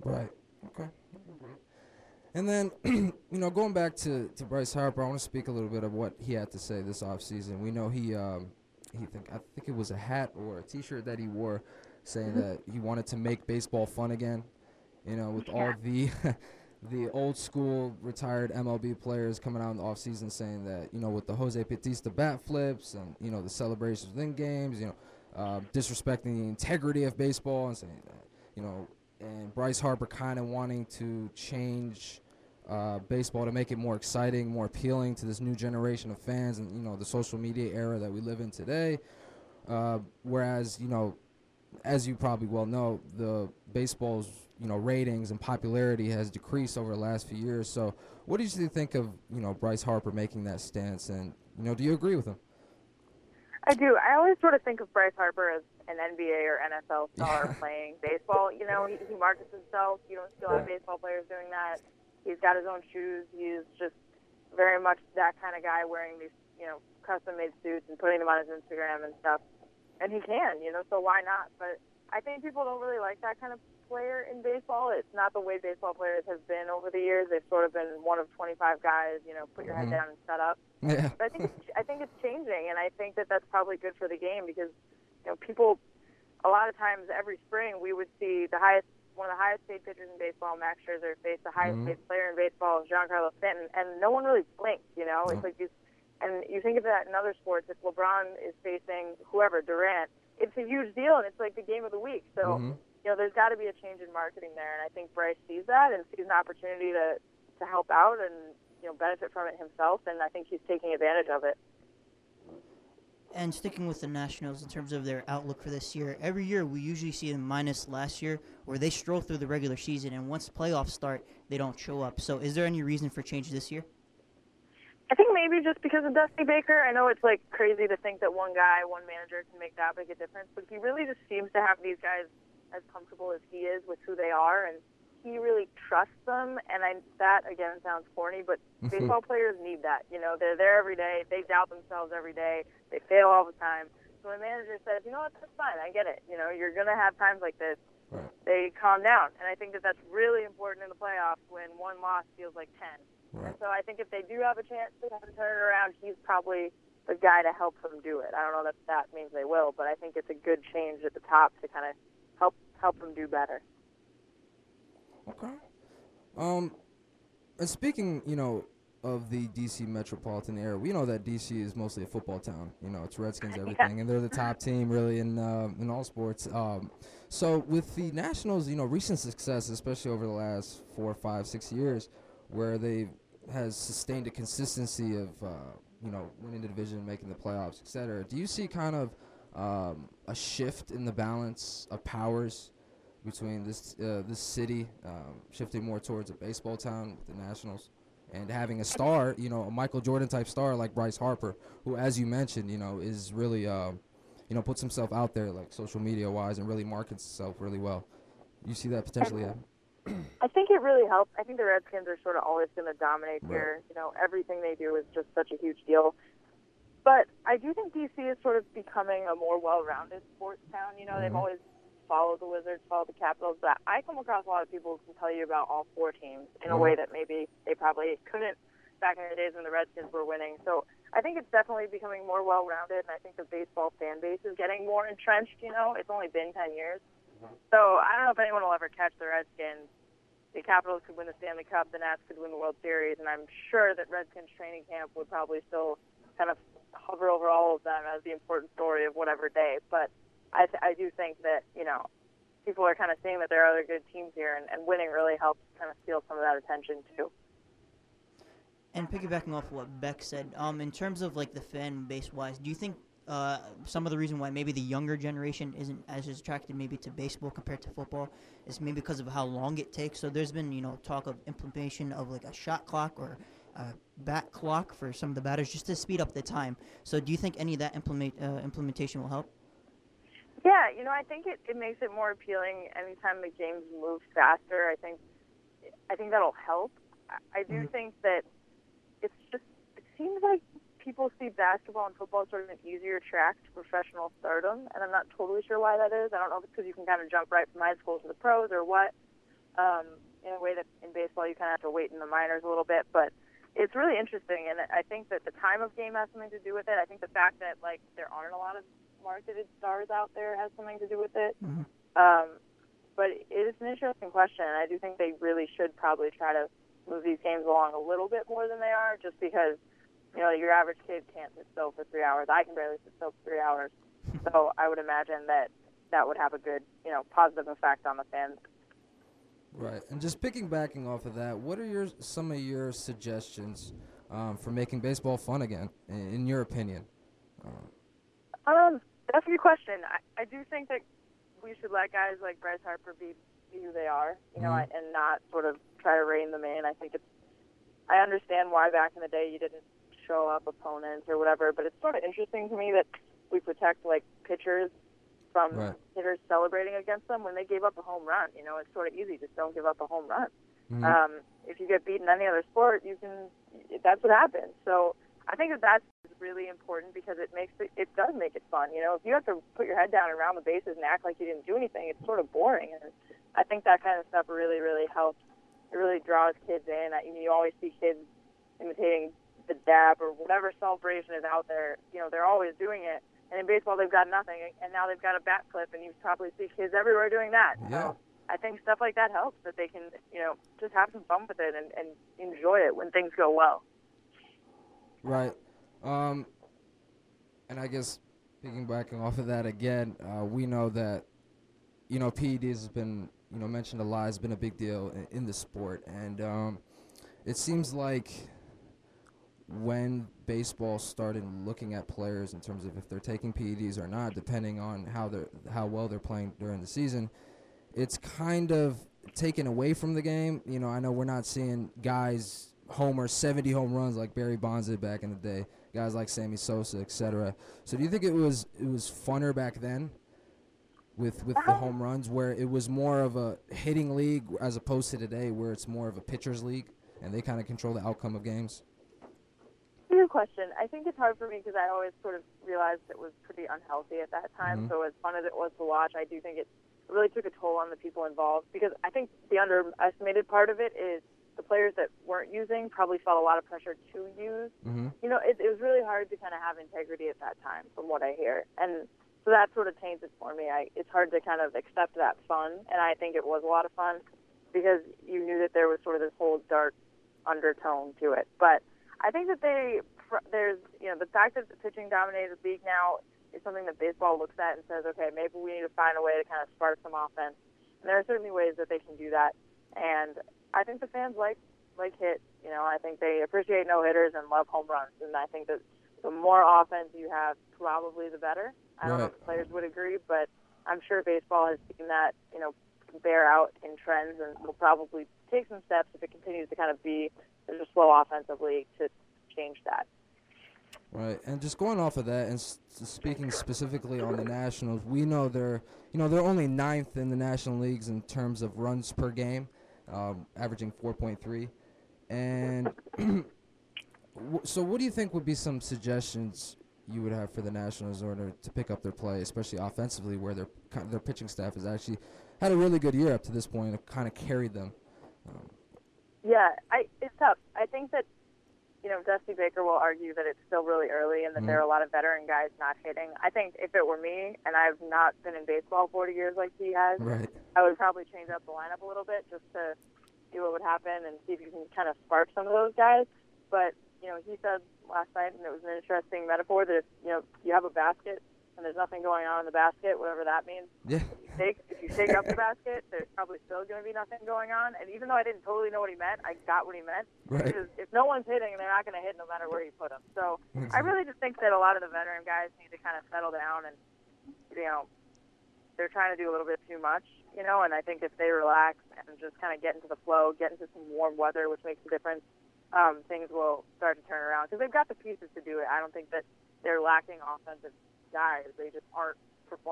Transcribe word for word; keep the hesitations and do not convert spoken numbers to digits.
Right. Okay. And then, you know, going back to, to Bryce Harper, I want to speak a little bit of what he had to say this offseason. We know he, um, he think I think it was a hat or a T-shirt that he wore, saying that he wanted to make baseball fun again. You know, with Yeah. all the the old school retired M L B players coming out in the offseason saying that, you know, with the Jose Bautista bat flips and, you know, the celebrations within games, you know, uh, disrespecting the integrity of baseball and saying that, you know, and Bryce Harper kind of wanting to change uh, baseball to make it more exciting, more appealing to this new generation of fans and, you know, the social media era that we live in today. Uh, whereas, you know, as you probably well know, the baseball's you know ratings and popularity has decreased over the last few years. So, what do you think of you know Bryce Harper making that stance, and you know do you agree with him? I do. I always sort of think of Bryce Harper as an N B A or N F L star Yeah. playing baseball. You know, he, he markets himself. You don't see a lot of baseball players doing that. He's got his own shoes. He's just very much that kind of guy wearing these, you know, custom-made suits and putting them on his Instagram and stuff. And he can, you know, so why not? But I think people don't really like that kind of player in baseball. It's not the way baseball players have been over the years. They've sort of been one of twenty-five guys, you know, put your head Mhm. down and shut up. Yeah. But I think it's, I think it's changing, and I think that that's probably good for the game because, you know, people a lot of times every spring we would see the highest one of the highest paid pitchers in baseball, Max Scherzer, face the highest Mhm. paid player in baseball, Giancarlo Stanton, and no one really blinked. You know, it's No. like these, and you think of that in other sports. If LeBron is facing whoever, Durant, it's a huge deal, and it's like the game of the week. So, Mhm. you know, there's got to be a change in marketing there, and I think Bryce sees that and sees an opportunity to to help out and you know benefit from it himself, and I think he's taking advantage of it. And sticking with the Nationals in terms of their outlook for this year, every year we usually see them minus last year, where they stroll through the regular season, and once playoffs start, they don't show up. So, is there any reason for change this year? I think maybe just because of Dusty Baker. I know it's like crazy to think that one guy, one manager can make that big a difference, but he really just seems to have these guys as comfortable as he is with who they are, and he really trusts them. And I, that again sounds corny, but baseball players need that. You know, they're there every day. They doubt themselves every day. They fail all the time. So when a manager says, you know what, that's fine. I get it. You know, you're gonna have times like this. Right. They calm down, and I think that that's really important in the playoffs when one loss feels like ten. Right. And so I think if they do have a chance to kind of turn it around, he's probably the guy to help them do it. I don't know that that means they will, but I think it's a good change at the top to kind of help help them do better. Okay. Um, and speaking, you know, of the D C metropolitan area, we know that D C is mostly a football town. You know, it's Redskins, everything, and they're the top team really in uh, in all sports. Um, so with the Nationals, you know, recent success, especially over the last four, five, six years, where they has sustained a consistency of uh, you know winning the division, making the playoffs, et cetera. Do you see kind of um, a shift in the balance of powers between this uh, this city um, shifting more towards a baseball town with the Nationals and having a star, you know, a Michael Jordan type star like Bryce Harper, who, as you mentioned, you know, is really, um, you know, puts himself out there like social media wise and really markets himself really well. You see that potentially happen? I think it really helps. I think the Redskins are sort of always going to dominate Right. here. You know, everything they do is just such a huge deal. But I do think D C is sort of becoming a more well-rounded sports town. You know, they've Mhm. always followed the Wizards, followed the Capitals, but I come across a lot of people who can tell you about all four teams in a Mhm. way that maybe they probably couldn't back in the days when the Redskins were winning. So I think it's definitely becoming more well-rounded, and I think the baseball fan base is getting more entrenched. You know, it's only been ten years. So I don't know if anyone will ever catch the Redskins. The Capitals could win the Stanley Cup, the Nats could win the World Series, and I'm sure that Redskins training camp would probably still kind of hover over all of them as the important story of whatever day. But I, th- I do think that, you know, people are kind of seeing that there are other good teams here, and, and winning really helps kind of steal some of that attention, too. And piggybacking off what Beck said, um, in terms of like the fan base wise, do you think uh, some of the reason why maybe the younger generation isn't as attracted maybe to baseball compared to football is maybe because of how long it takes? So there's been you know talk of implementation of like a shot clock or a bat clock for some of the batters just to speed up the time. So do you think any of that implement uh, implementation will help? Yeah, you know, I think it, it makes it more appealing anytime the games move faster. I think I think that'll help. I, I do Mhm. think that it's just, it seems like people see basketball and football as sort of an easier track to professional stardom, and I'm not totally sure why that is. I don't know if it's because you can kind of jump right from high school to the pros or what, um, in a way that in baseball you kind of have to wait in the minors a little bit. But it's really interesting, and I think that the time of game has something to do with it. I think the fact that like there aren't a lot of marketed stars out there has something to do with it. Mm-hmm. Um, but it is an interesting question, and I do think they really should probably try to move these games along a little bit more than they are, just because, you know, your average kid can't sit still for three hours. I can barely sit still for three hours. So I would imagine that that would have a good, you know, positive effect on the fans. Right. And just picking backing off of that, what are your some of your suggestions um, for making baseball fun again, in, in your opinion? Uh, Um, that's a good question. I, I do think that we should let guys like Bryce Harper be, be who they are, you know, Mhm. and not sort of try to rein them in. I think it's, I understand why back in the day you didn't show up opponents or whatever, but it's sort of interesting to me that we protect like pitchers from Right. hitters celebrating against them when they gave up a home run. You know, it's sort of easy. Just don't give up a home run. mhm. Um, if you get beaten in any other sport, you can. That's what happens. So I think that that's really important because it makes it, it does make it fun. You know, if you have to put your head down and round the bases and act like you didn't do anything, it's sort of boring. And I think that kind of stuff really, really helps. It really draws kids in. I, you always see kids imitating the dab or whatever celebration is out there. You know, they're always doing it. And in baseball, they've got nothing, and now they've got a bat flip, and you probably see kids everywhere doing that. Yeah. So I think stuff like that helps, that they can, you know, just have some fun with it and, and enjoy it when things go well. Right. Um, and I guess piggybacking off of that again, uh, we know that, you know, P E Ds has been, you know, mentioned a lot, has been a big deal in, in the sport. And um, it seems like when baseball started looking at players in terms of if they're taking P E Ds or not, depending on how they're how well they're playing during the season, it's kind of taken away from the game. You know, I know we're not seeing guys homer seventy home runs like Barry Bonds did back in the day, guys like Sammy Sosa, et cetera. So do you think it was it was funner back then with with the home runs, where it was more of a hitting league as opposed to today where it's more of a pitcher's league and they kind of control the outcome of games? Good question. I think it's hard for me because I always sort of realized it was pretty unhealthy at that time. Mhm. So as fun as it was to watch, I do think it really took a toll on the people involved, because I think the underestimated part of it is the players that weren't using probably felt a lot of pressure to use. Mm-hmm. You know, it, it was really hard to kind of have integrity at that time, from what I hear. And so that sort of taints it for me. I, it's hard to kind of accept that fun, and I think it was a lot of fun because you knew that there was sort of this whole dark undertone to it. But I think that they, there's, you know, the fact that the pitching dominated league now is something that baseball looks at and says, okay, maybe we need to find a way to kind of spark some offense. And there are certainly ways that they can do that. And I think the fans like like hits. You know, I think they appreciate no hitters and love home runs. And I think that the more offense you have, probably the better. I don't know Right. if players would agree, but I'm sure baseball has seen that, you know, bear out in trends, and will probably take some steps if it continues to kind of be a slow offensive league to change that. Right, and just going off of that, and s- speaking specifically on the Nationals, we know they're, you know, they're only ninth in the National Leagues in terms of runs per game, um, averaging four point three. And w- so, what do you think would be some suggestions you would have for the Nationals in order to pick up their play, especially offensively, where their ki- their pitching staff has actually had a really good year up to this point and kind of carried them? Um, Yeah, I, it's tough. I think that, you know, Dusty Baker will argue that it's still really early and that Mhm. there are a lot of veteran guys not hitting. I think if it were me, and I've not been in baseball forty years like he has, right. I would probably change up the lineup a little bit just to see what would happen and see if you can kind of spark some of those guys. But, you know, he said last night, and it was an interesting metaphor, that if, you know, you have a basket and there's nothing going on in the basket, whatever that means, Yeah. if you shake, if you shake up the basket, there's probably still going to be nothing going on. And even though I didn't totally know what he meant, I got what he meant. Right. Because if no one's hitting, they're not going to hit no matter where you put them. So I really just think that a lot of the veteran guys need to kind of settle down, and, you know, they're trying to do a little bit too much, you know, and I think if they relax and just kind of get into the flow, get into some warm weather, which makes a difference, um, things will start to turn around. Because they've got the pieces to do it. I don't think that they're lacking offensive guys. They just aren't